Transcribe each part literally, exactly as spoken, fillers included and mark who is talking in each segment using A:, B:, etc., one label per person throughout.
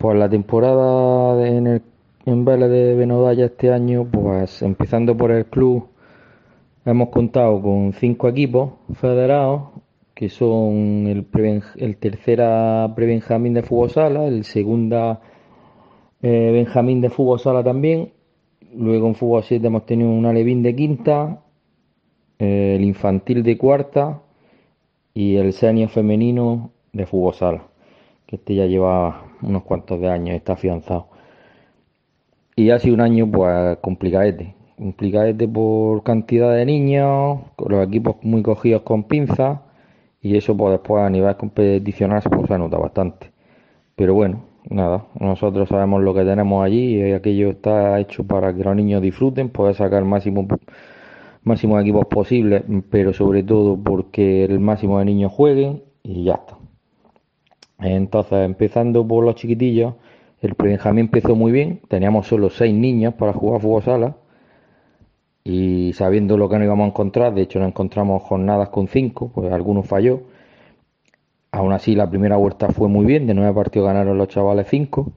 A: Pues la temporada de- en el en Vélez de Benodalla este año, pues empezando por el club, hemos contado con cinco equipos federados, que son el, preben- el tercera Prebenjamín de fútbol sala, el segunda eh, Benjamín de fútbol sala también. Luego en fútbol siete hemos tenido un alevín de quinta, eh, el infantil de cuarta y el senior femenino de fútbol sala, que este ya lleva unos cuantos de años, está afianzado. Y ha sido un año pues complicadete, complicadete por cantidad de niños, con los equipos muy cogidos con pinzas y eso pues después a nivel competicional pues se nota bastante. Pero bueno, nada, nosotros sabemos lo que tenemos allí y aquello está hecho para que los niños disfruten, poder sacar el máximo, máximo de equipos posibles, pero sobre todo porque el máximo de niños jueguen y ya está. Entonces, empezando por los chiquitillos, el Benjamín empezó muy bien, teníamos solo seis niños para jugar fútbol sala y sabiendo lo que nos íbamos a encontrar, de hecho nos encontramos jornadas con cinco, pues algunos falló. Aún así, la primera vuelta fue muy bien, de nueve partidos ganaron los chavales cinco.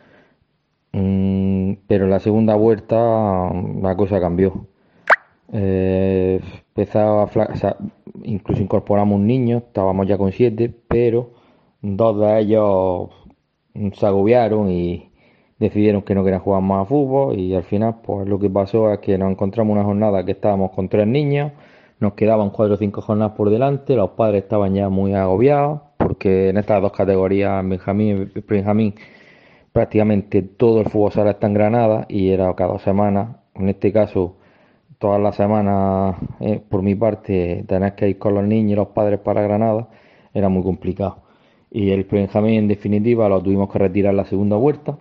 A: Mm, pero en la segunda vuelta mm, la cosa cambió. Eh, empezaba a fla- o sea, incluso incorporamos un niño, estábamos ya con siete, pero dos de ellos mm, se agobiaron y decidieron que no querían jugar más a fútbol y al final pues lo que pasó es que nos encontramos una jornada que estábamos con tres niños, nos quedaban cuatro o cinco jornadas por delante, los padres estaban ya muy agobiados porque en estas dos categorías, en Benjamín y Benjamín, prácticamente todo el fútbol sala está en Granada y era cada dos semanas. En este caso, todas las semanas, eh, por mi parte, tener que ir con los niños y los padres para Granada era muy complicado. Y el Benjamín, en definitiva, lo tuvimos que retirar en la segunda vuelta.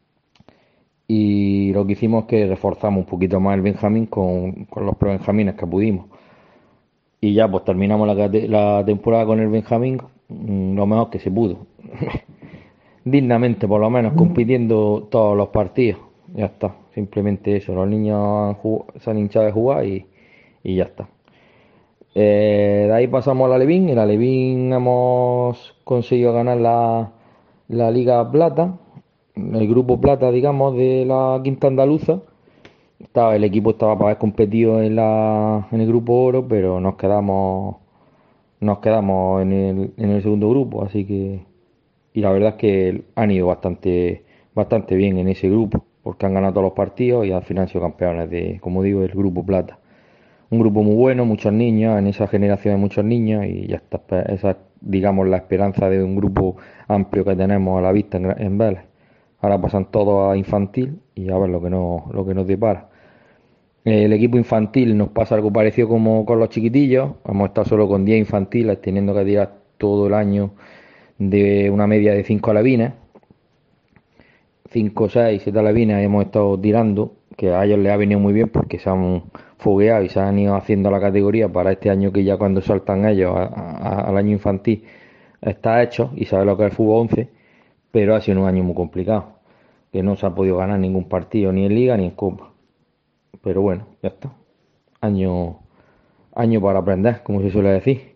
A: Y lo que hicimos es que reforzamos un poquito más el Benjamín con, con los prebenjamines que pudimos. Y ya pues terminamos la, cate- la temporada con el Benjamín mm, lo mejor que se pudo. Dignamente, por lo menos, compitiendo todos los partidos. Ya está, simplemente eso. Los niños han jug- se han hinchado de jugar y, y ya está. Eh, de ahí pasamos al Alevín. El Alevín hemos conseguido ganar la, la Liga Plata, el grupo Plata, digamos, de la Quinta Andaluza. Estaba, el equipo estaba para haber competido en, la, en el grupo Oro, pero nos quedamos, nos quedamos en el, en el segundo grupo, así que y la verdad es que han ido bastante, bastante bien en ese grupo, porque han ganado todos los partidos y al final han sido campeones de, como digo, del grupo Plata. Un grupo muy bueno, muchos niños, en esa generación de muchos niños y ya está, pues, esa es, digamos, la esperanza de un grupo amplio que tenemos a la vista en, en Vélez. Ahora pasan todos a infantil y a ver lo que nos, lo que nos depara. El equipo infantil nos pasa algo parecido como con los chiquitillos. Hemos estado solo con diez infantiles, teniendo que tirar todo el año de una media de cinco alevines, cinco seis siete alevines hemos estado tirando, que a ellos les ha venido muy bien porque se han fogueado y se han ido haciendo la categoría para este año que ya cuando saltan ellos a- a- al año infantil está hecho y sabe lo que es el fútbol once, pero ha sido un año muy complicado, que no se ha podido ganar ningún partido ni en liga ni en copa. Pero bueno, ya está. Año, año para aprender, como se suele decir.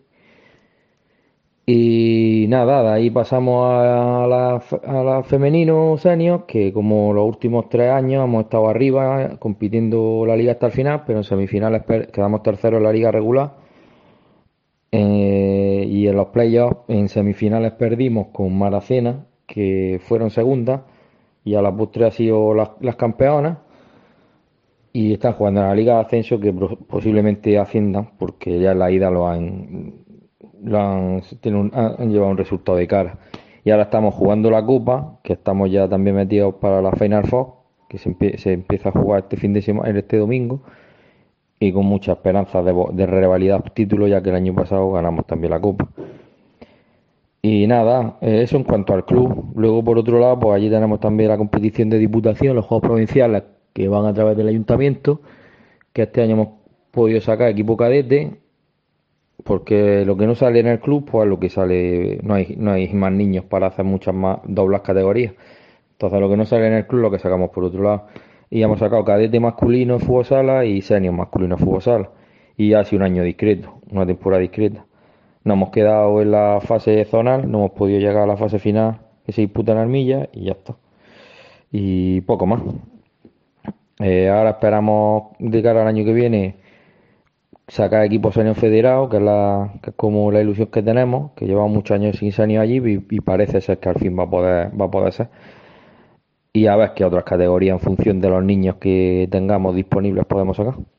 A: Y nada, de ahí pasamos a la, fe- a la femenino senior, que como los últimos tres años hemos estado arriba compitiendo la liga hasta el final, pero en semifinales per- quedamos terceros en la liga regular. Eh, y en los playoffs, en semifinales perdimos con Maracena, que fueron segundas, y a la postre han sido las, las campeonas. Y están jugando en la Liga de Ascenso que pro- posiblemente asciendan porque ya en la ida lo han, lo han, tienen un- han han llevado un resultado de cara. Y ahora estamos jugando la Copa, que estamos ya también metidos para la Final Four, que se, empie- se empieza a jugar este fin de semana, este domingo, y con mucha esperanza de, vo- de revalidar título, ya que el año pasado ganamos también la Copa. Y nada, eh, eso en cuanto al club. Luego, por otro lado, pues allí tenemos también la competición de diputación, los Juegos Provinciales, que van a través del ayuntamiento, que este año hemos podido sacar equipo cadete, porque lo que no sale en el club, pues lo que sale, no hay, no hay más niños para hacer muchas más doblas categorías. Entonces lo que no sale en el club lo que sacamos por otro lado. Y hemos sacado cadete masculino en fútbol sala y senior masculino en fútbol sala. Y ha sido un año discreto, una temporada discreta. Nos hemos quedado en la fase zonal, no hemos podido llegar a la fase final que se disputan armillas y ya está. Y poco más. Eh, ahora esperamos de cara al año que viene sacar equipos senior federados, que es, la, que es como la ilusión que tenemos, que llevamos muchos años sin senior allí y, y parece ser que al fin va a poder, va a poder ser. Y a ver qué otras categorías en función de los niños que tengamos disponibles podemos sacar.